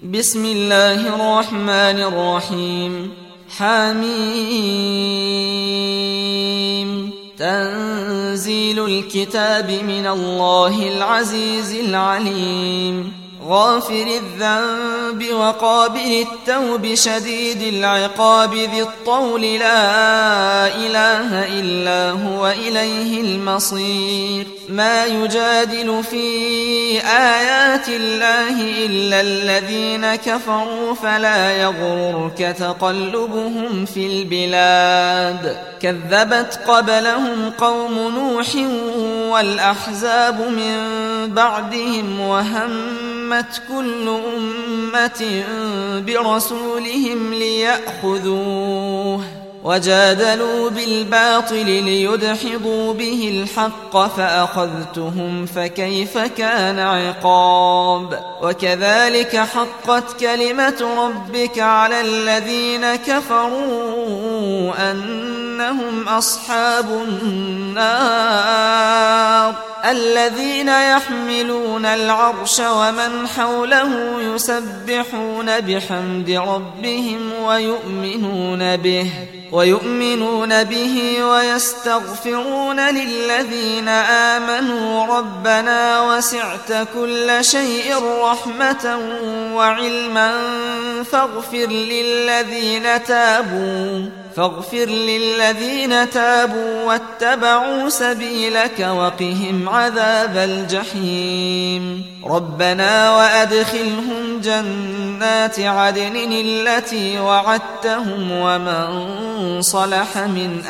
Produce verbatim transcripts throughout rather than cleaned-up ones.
بسم الله الرحمن الرحيم. حميم. تنزيل الكتاب من الله العزيز العليم. غافر الذنب وقابل التوب شديد العقاب ذي الطول لا إله إلا هو إليه المصير. ما يجادل في آيات الله إلا الذين كفروا فلا يغررك تقلبهم في البلاد. كذبت قبلهم قوم نوح والأحزاب من بعدهم وهمت كل أمة برسولهم ليأخذوه وجادلوا بالباطل ليدحضوا به الحق فأخذتهم فكيف كان عقاب. وكذلك حقت كلمة ربك على الذين كفروا أنهم أصحاب النار الذين يحملون العرش ومن حوله يسبحون بحمد ربهم ويؤمنون به ويؤمنون به ويستغفرون للذين آمنوا ربنا وسعت كل شيء رحمة وعلما فاغفر للذين تابوا فاغفر للذين تابوا واتبعوا سبيلك وقهم عذاب الجحيم. ربنا وأدخلهم جنات عدن التي وعدتهم ومن صلح من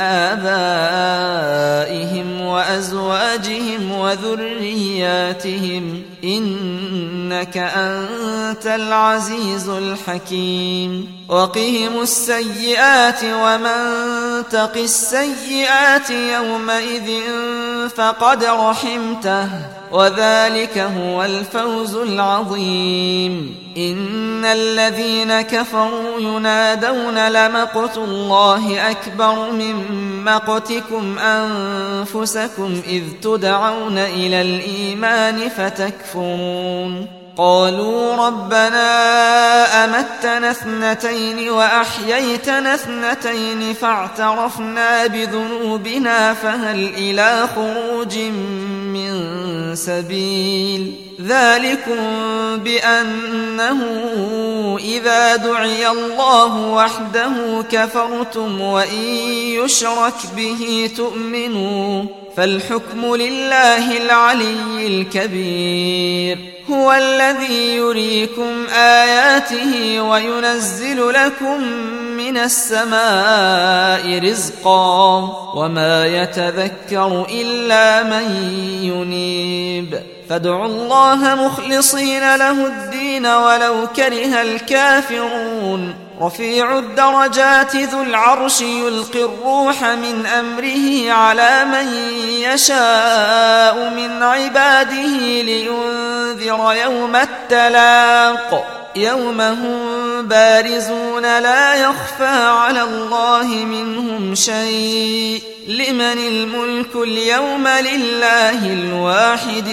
آبائهم وأزواجهم وذرياتهم إنك أنت العزيز الحكيم. وقهم السيئات ومن تق السيئات يومئذ فقد رحمته وذلك هو الفوز العظيم. إن الذين كفروا ينادون لمقت الله أكبر من مقتكم أنفسكم إذ تدعون إلى الإيمان فتكفرون. قالوا ربنا أمتنا اثنتين وأحييتنا اثنتين فاعترفنا بذنوبنا فهل إلى خروج من سبيل. ذلكم بأنه إذا دعي الله وحده كفرتم وإن يشرك به تؤمنوا فالحكم لله العلي الكبير. هو الذي يريكم آياته وينزل لكم من السماء رزقا وما يتذكر إلا من ينيب. فادعوا الله مخلصين له الدين ولو كره الكافرون. رفيع الدرجات ذو العرش يلقي الروح من أمره على من يشاء من عباده لينذر يوم التلاق يوم هم بارزون لا يخفى على الله منهم شيء. لمن الملك اليوم لله الواحد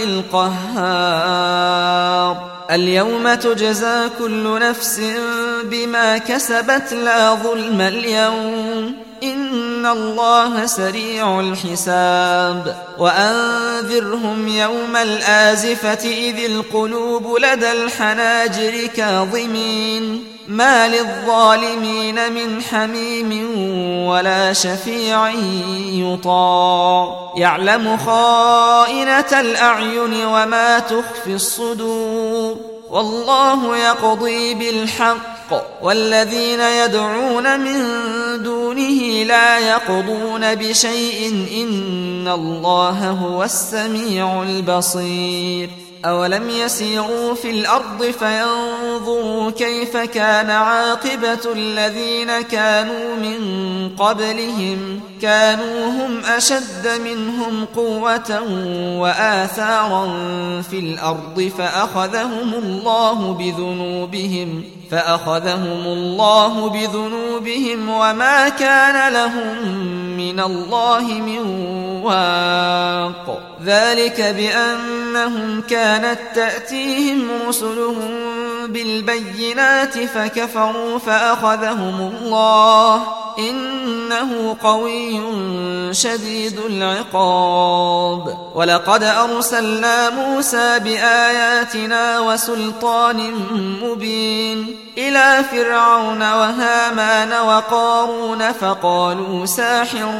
القهار. اليوم تجزى كل نفس بما كسبت لا ظلم اليوم إن الله سريع الحساب. وأنذرهم يوم الآزفة إذ القلوب لدى الحناجر كاظمين ما للظالمين من حميم ولا شفيع يطاع. يعلم خائنة الأعين وما تخفي الصدور والله يقضي بالحق والذين يدعون من دونه لا يقضون بشيء إن الله هو السميع البصير. أولم يسيروا في الأرض فينظروا كيف كان عاقبة الذين كانوا من قبلهم كانوا هم أشد منهم قوة وآثارا في الأرض فأخذهم الله بذنوبهم فأخذهم الله بذنوبهم وما كان لهم من الله من واق. ذلك بأنهم كانت تأتيهم رسلهم بالبينات فكفروا فأخذهم الله إنه قوي شديد العقاب. ولقد أرسلنا موسى بآياتنا وسلطان مبين إلى فرعون وهامان وقارون فقالوا ساحر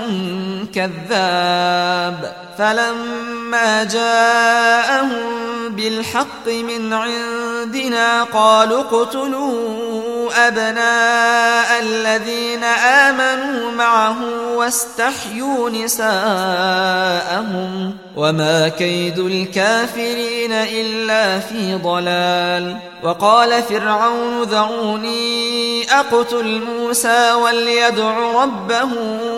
كذاب، فلما جاءهم بالحق من عندنا قالوا اقتلوا أبناء الذين آمنوا معه واستحيوا نساءهم وما كيد الكافرين إلا في ضلال. وقال فرعون ذروني أقتل موسى وليدع ربه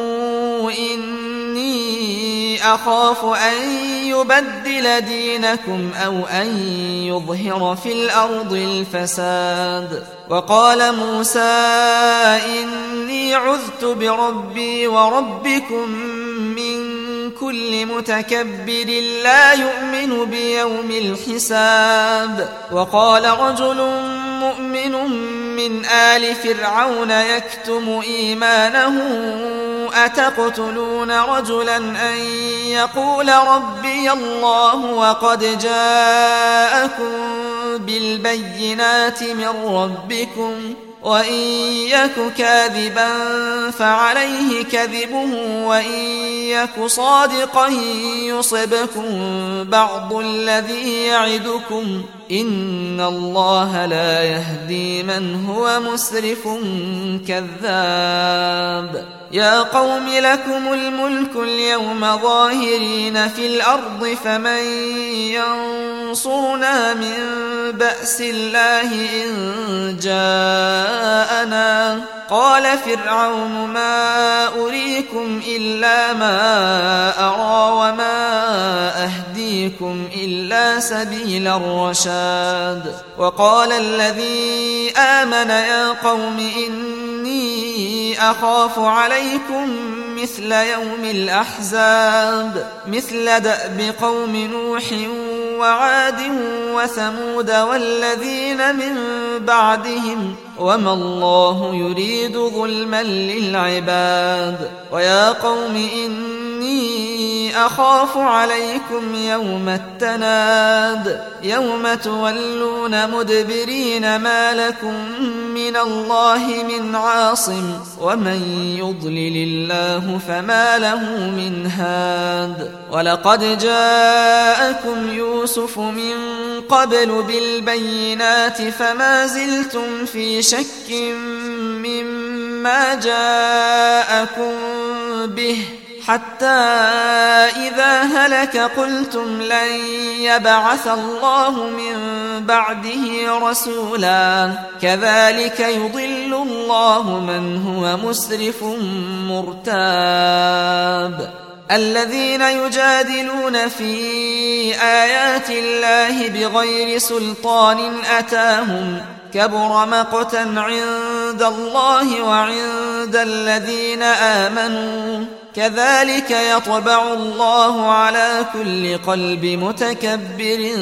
إني أخاف أن يبدل دينكم أو أن يظهر في الأرض الفساد. وقال موسى إني عذت بربي وربكم من كل متكبر لا يؤمن بيوم الحساب. وقال رجل مؤمن من آل فرعون يكتم إيمانه أتقتلون رجلا أن يقول ربي الله وقد جاءكم بالبينات من ربكم وإن يك كاذبا فعليه كذبه وإن يك صادقا يصبكم بعض الذي يعدكم إن الله لا يهدي من هو مسرف كذاب. يا قوم لكم الملك اليوم ظاهرين في الأرض فمن ينصرنا من بأس الله إن جاءنا. قال فرعون ما أريكم إلا ما أرى وما أهديكم إلا سبيل الرشاد. وقال الذي آمن يا قوم إني أخاف عليكم مثل يوم الأحزاب مثل دأب قوم نوح وعاد وثمود والذين من بعدهم وما الله يريد ظلما للعباد. ويا قوم إني أخاف عليكم يوم التناد يوم تولون مدبرين ما لكم من الله من عاصم ومن يضلل الله فما له من هاد. ولقد جاءكم يوسف من قبل بالبينات فما زلتم في شك مما جاءكم به حتى إذا هلك قلتم لن يبعث الله من بعده رسولا كذلك يضل الله من هو مسرف مرتاب. الذين يجادلون في آيات الله بغير سلطان أتاهم كبر مقتا عند الله وعند الذين آمنوا كذلك يطبع الله على كل قلب متكبر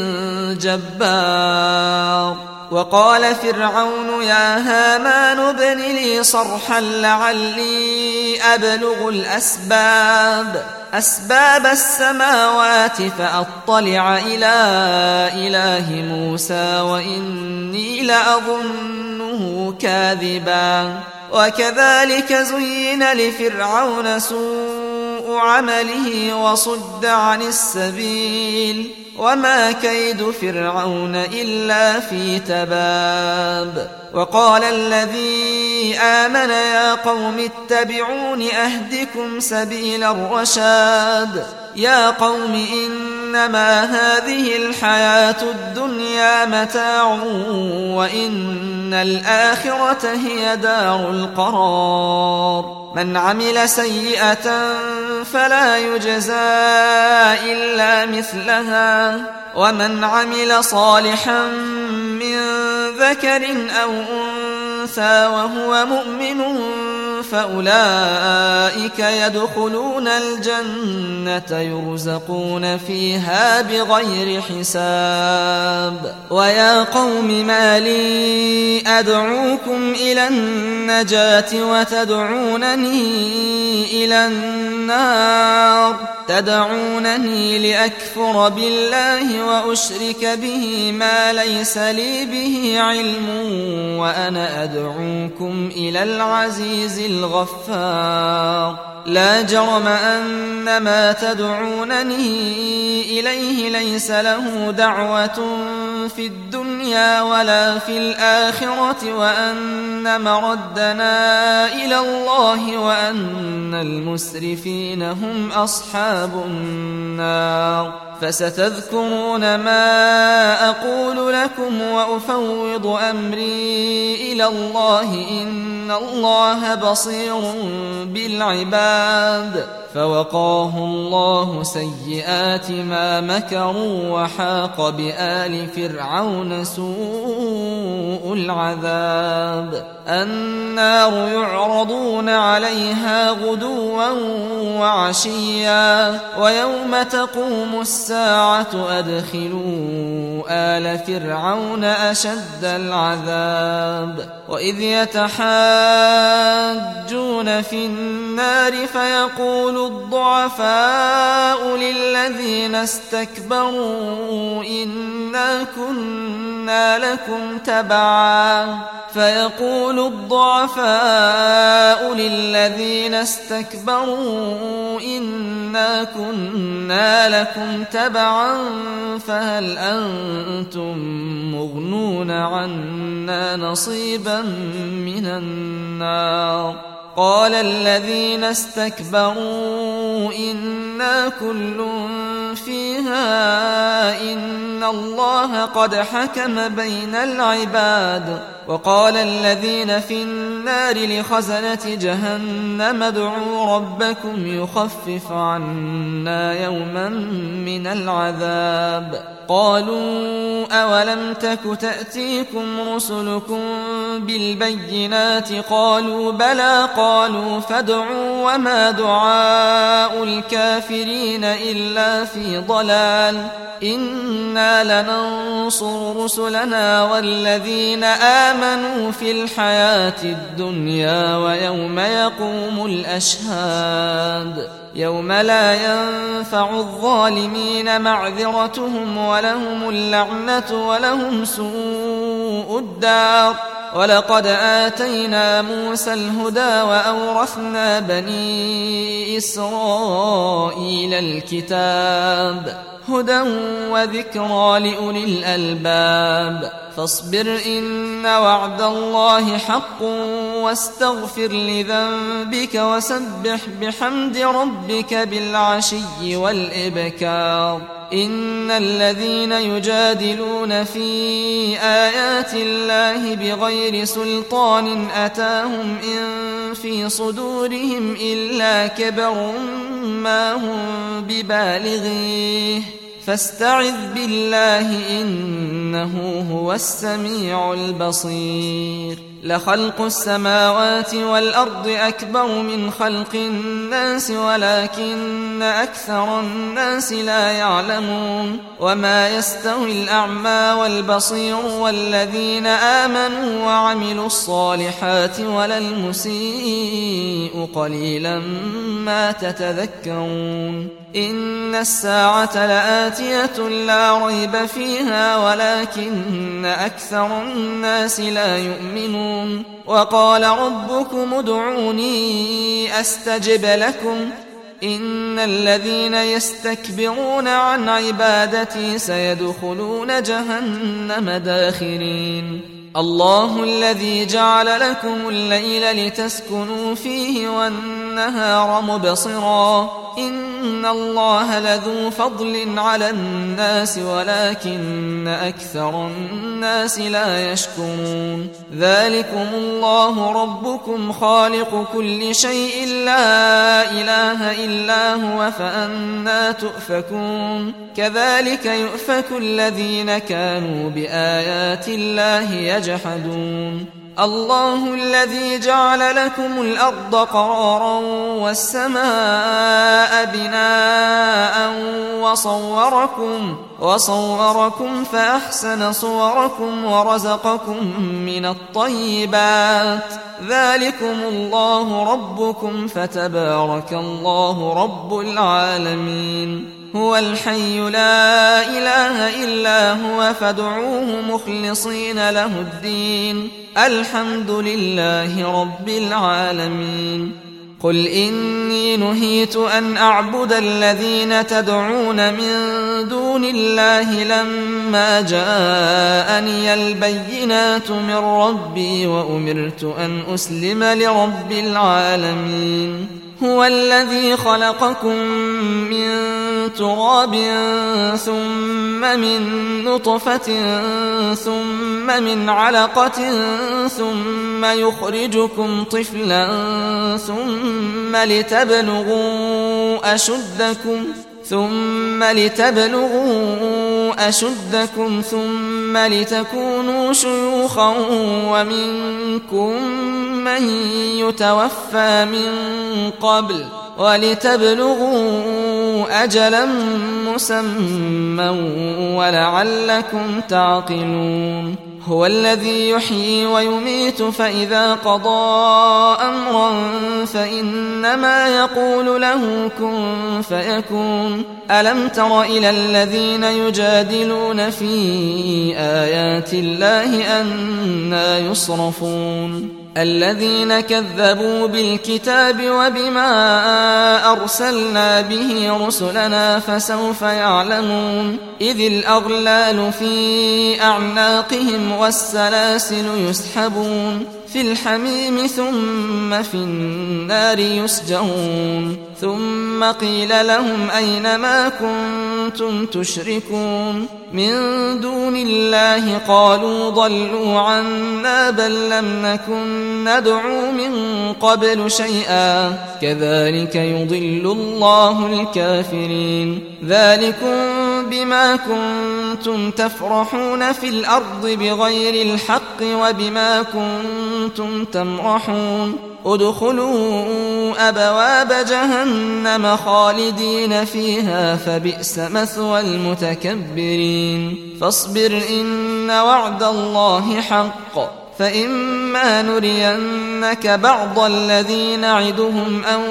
جبار. وقال فرعون يا هامان ابن لي صرحا لعلي أبلغ الأسباب أسباب السماوات فأطلع إلى إله موسى وإني لأظنه كاذبا. وكذلك زين لفرعون سوء عمله وصد عن السبيل وما كيد فرعون إلا في تباب. وقال الذي آمن يا قوم اتبعون أهدكم سبيل الرشاد. يا قوم إنما هذه الحياة الدنيا متاع وإن الآخرة هي دار القرار. من عمل سيئة فلا يجزى إلا مثلها ومن عمل صالحا من ذكر أو أنثى وهو مؤمن فأولئك يدخلون الجنة يرزقون فيها بغير حساب. ويا قوم ما لي أدعوكم إلى النجاة وتدعونني إلى النار تدعونني لأكفر بالله وأشرك به ما ليس لي به علم وأنا أدعوكم إلى العزيز الغفار. لا جرم أن ما تدعونني إليه ليس له دعوة في الدنيا ولا في الآخرة وأن مردنا إلى الله وأن المسرفين هم أصحاب النار. فستذكرون ما أقول لكم وأفوض أمري إلى الله إن الله بصير بالعباد. فوقاه الله سيئات ما مكروا وحاق بآل فرعون سوء العذاب. النار يعرضون عليها غدوا وعشيا ويوم تقوم الساعة أدخلوا آل فرعون أشد العذاب. وإذ يتحاجون في النار فيقول الضعفاء للذين استكبروا إنا كنا لكم تبعا فيقول الضعفاء للذين استكبروا إنا كنا لكم تبعا فهل أنتم مغنون عنا نصيبا من النار. قال الذين استكبروا إنا كل فيها إن الله قد حكم بين العباد. وقال الذين في النار لخزنة جهنم ادعوا ربكم يخفف عنا يوما من العذاب. قالوا أولم تك تأتيكم رسلكم بالبينات قالوا بلى قالوا فادعوا وما دعاء الكافرين إلا في ضلال. إنا لننصر رسلنا والذين آمنوا في الحياة الدنيا ويوم يقوم الأشهاد يوم لا ينفع الظالمين معذرتهم ولهم اللعنة ولهم سوء الدار. ولقد آتينا موسى الهدى وأورثنا بني إسرائيل الكتاب هدى وذكرى لأولي الألباب. فاصبر إن وعد الله حق واستغفر لذنبك وسبح بحمد ربك بالعشي والإبكار. إن الذين يجادلون في آيات الله بغير سلطان أتاهم إن في صدورهم إلا كبر ما هم ببالغيه فاستعذ بالله إنه هو السميع البصير. لخلق السماوات والأرض أكبر من خلق الناس ولكن أكثر الناس لا يعلمون. وما يستوي الأعمى والبصير والذين آمنوا وعملوا الصالحات ولا المسيء قليلا ما تتذكرون. إن الساعة لآتية لا ريب فيها ولكن أكثر الناس لا يؤمنون. وقال ربكم ادعوني أستجب لكم إن الذين يستكبرون عن عبادتي سيدخلون جهنم داخرين. الله الذي جعل لكم الليل لتسكنوا فيه والنهار مبصرا إن وإن الله لذو فضل على الناس ولكن أكثر الناس لا يشكرون ذلكم الله ربكم خالق كل شيء لا إله إلا هو فأنى تؤفكون كذلك يؤفك الذين كانوا بآيات الله يجحدون الله الذي جعل لكم الأرض قرارا والسماء بناء وصوركم وصوركم فأحسن صوركم ورزقكم من الطيبات ذلكم الله ربكم فتبارك الله رب العالمين هو الحي لا إله إلا هو فادعوه مخلصين له الدين الحمد لله رب العالمين قل إني نهيت أن أعبد الذين تدعون من دون الله لما جاءني البينات من ربي وأمرت أن أسلم لرب العالمين هو الذي خلقكم من تراب ثم من نطفة ثم من علقة ثم يخرجكم طفلا ثم لتبلغوا أشدكم ثم لتبلغوا أشدكم ثم لتكونوا شيوخا ومنكم من يتوفى من قبل ولتبلغوا أجلا مسمى ولعلكم تعقلون هو الذي يحيي ويميت فإذا قضى أمرا فإنما يقول له كن فيكون ألم تر إلى الذين يجادلون في آيات الله أنى يصرفون الذين كذبوا بالكتاب وبما أرسلنا به رسلنا فسوف يعلمون إذ الأغلال في أعناقهم والسلاسل يسحبون في الحميم ثم في النار يسجرون ثم قيل لهم أين ما كنتم تشركون من دون الله قالوا ضلوا عنا بل لم نكن ندعو من قبل شيئا كذلك يضل الله الكافرين ذلكم بما كنتم تفرحون في الأرض بغير الحق وبما كنتم تمرحون ادخلوا أبواب جهنم خالدين فيها فبئس مثوى المتكبرين فاصبر إن وعد الله حق فإما نرينك بعض الذي نعدهم أو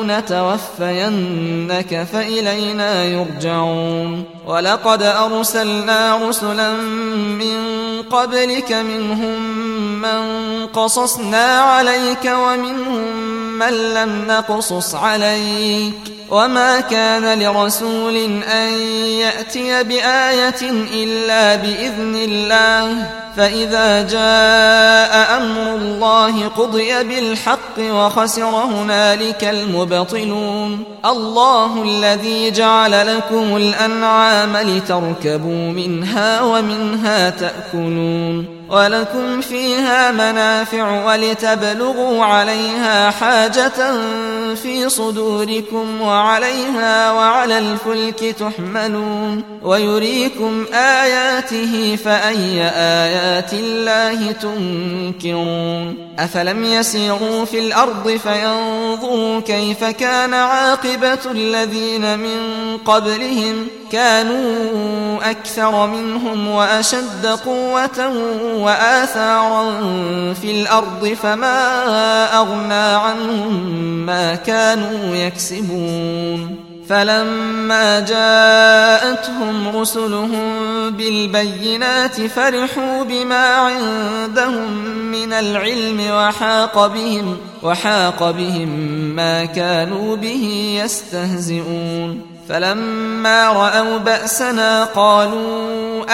نتوفينك فإلينا يرجعون ولقد أرسلنا رسلا من قبلك منهم من قصصنا عليك ومنهم من لم نقصص عليك وما كان لرسول أن يأتي بآية إلا بإذن الله فإذا جاء أمر الله قضي بالحق وخسر هنالك المبطلون الله الذي جعل لكم الأنعام لتركبوا منها ومنها تأكلون ولكم فيها منافع ولتبلغوا عليها حاجة في صدوركم وعليها وعلى الفلك تحملون ويريكم آياته فأي آيات الله تنكرون أفلم يسيروا في الأرض فينظروا كيف كان عاقبة الذين من قبلهم كانوا أكثر منهم وأشد قوة وآثارا في الأرض فما أغنى عنهم ما كانوا يكسبون فلما جاءتهم رسلهم بالبينات فرحوا بما عندهم من العلم وحاق بهم, وحاق بهم ما كانوا به يستهزئون فلما رأوا بأسنا قالوا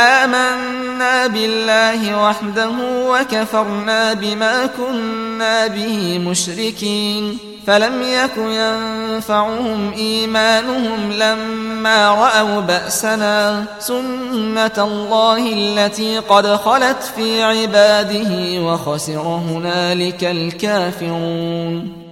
آمنا بالله وحده وكفرنا بما كنا به مشركين فلم يك ينفعهم إيمانهم لما رأوا بأسنا سنة الله التي قد خلت في عباده وخسر هنالك الكافرون.